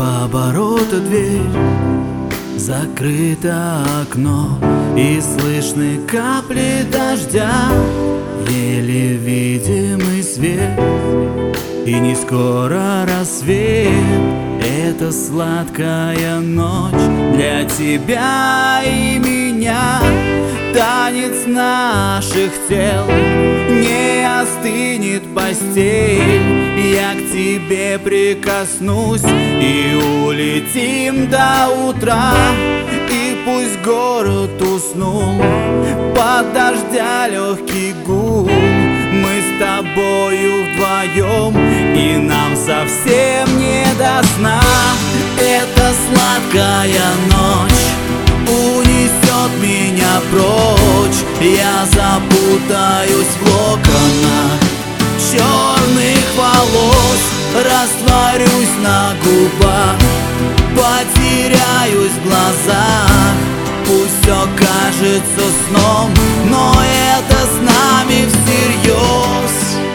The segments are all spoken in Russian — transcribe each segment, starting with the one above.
полоборота дверь, закрыто окно, и слышны капли дождя, еле видимый свет, и не скоро рассвет. Это сладкая ночь для тебя и меня, танец наших тел, не остынет постель. Я к тебе прикоснусь и улетим до утра. И пусть город уснул под дождя легкий гул, мы с тобою вдвоем, и нам совсем не до сна. Эта сладкая ночь унесет меня прочь, я запутаюсь в локонах черных волос, растворюсь на губах, потеряюсь в глазах. Пусть все кажется сном, но это с нами всерьез.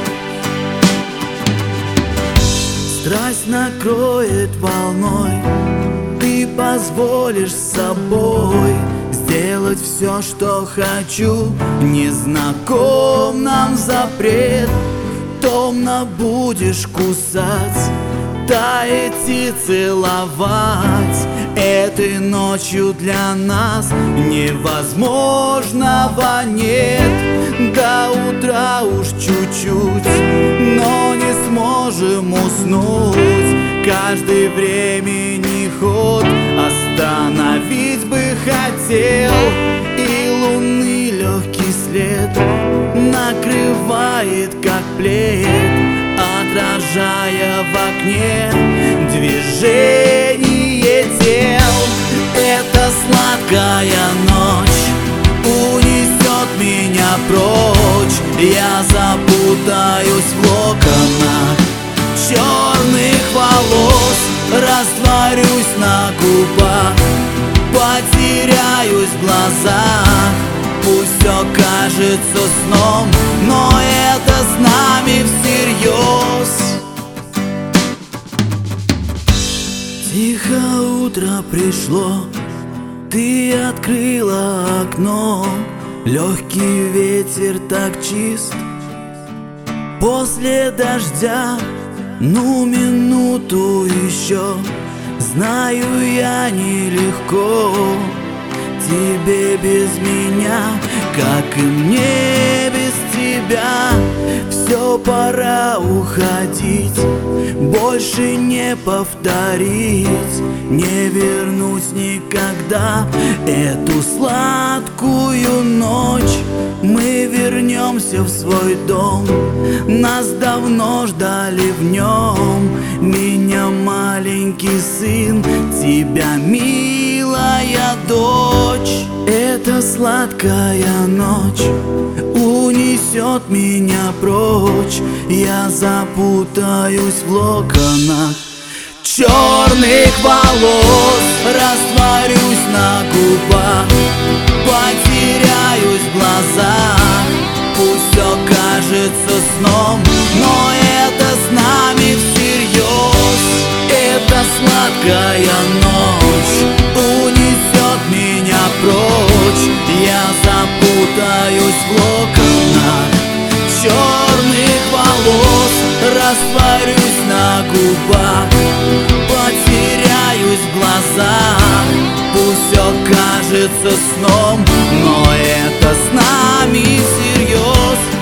Страсть накроет волной, ты позволишь с собой сделать все, что хочу. Незнаком нам запрет, томно будешь кусать, таять и целовать. Этой ночью для нас невозможного нет. До утра уж чуть-чуть, но не сможем уснуть. Каждый времени ход остановить бы хотел, и луны легкий след накрывает как плед, отражая в окне движение тел. Эта сладкая ночь унесет меня прочь, я запутаюсь в локонах черных волос, растворюсь на губах, потеряюсь в глазах. Пусть все кажется сном, но это с нами всерьез. Тихо утро пришло, ты открыла окно, легкий ветер так чист. После дождя, ну минуту еще, знаю я нелегко тебе без меня, как и мне без тебя. Все, пора уходить, больше не повторить, не вернуть никогда эту сладкую ночь. Мы вернемся в свой дом, нас давно ждали в нем. Меня маленький сын, тебя милая дочь. Эта сладкая ночь унесет меня прочь, я запутаюсь в локонах черных волос, растворюсь на губах, потеряюсь в глазах. Пусть все кажется сном, но это с нами всерьез. Эта сладкая ночь унесет меня прочь, я запутаюсь в локонах черных волос, растворюсь на губах, потеряюсь в глазах. Пусть все кажется сном, но это с нами всерьез.